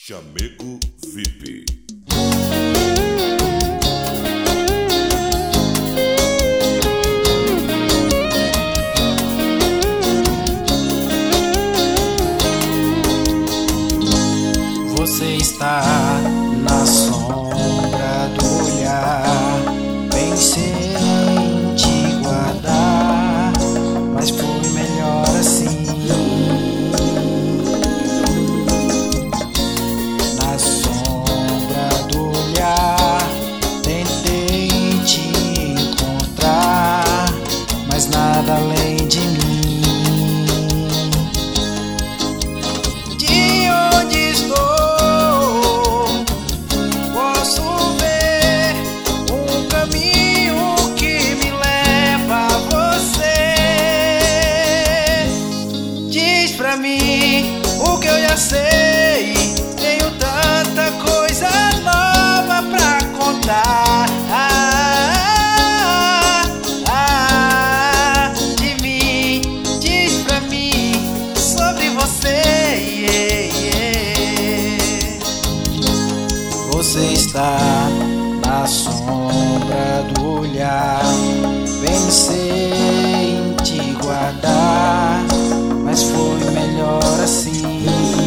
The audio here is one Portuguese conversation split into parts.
Chamego VIP. Você está na sombra do olhar. Pensei em te guardar, mas foi melhor assim. Na sombra do olhar, tentei te encontrar, mas nada além de mim. Pra mim, o que eu já sei, tenho tanta coisa nova pra contar. De mim, diz pra mim sobre você. Você está na sombra do olhar. Pensei em te guardar, mas foi melhor assim.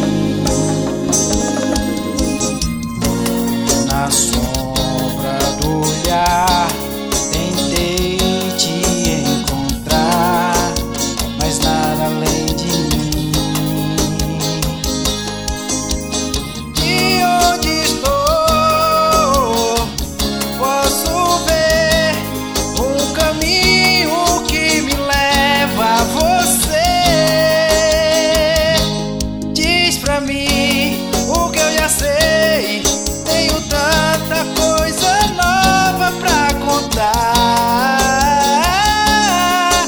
Na sombra do olhar, tentei te encontrar, mas nada além de mim. De onde estou, posso ver um caminho que me leva a você. Pra mim, o que eu já sei, tenho tanta coisa nova pra contar.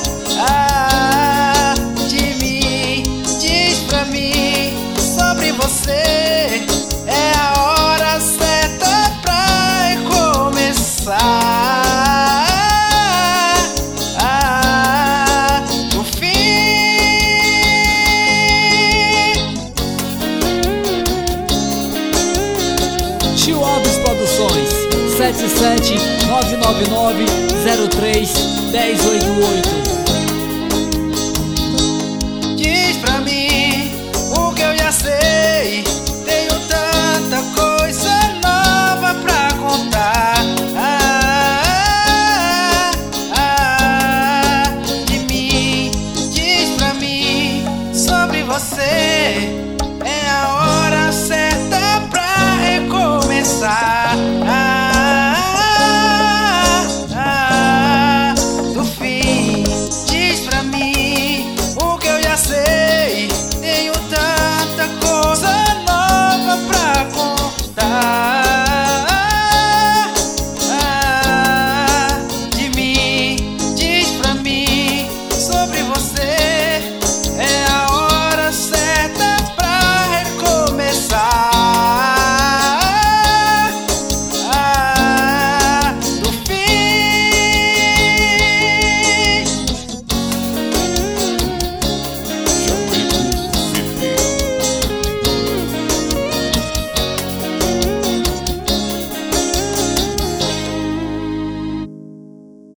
De mim, diz pra mim sobre você. É a hora certa pra começar. Chiuobis Produções 77 999 03 1088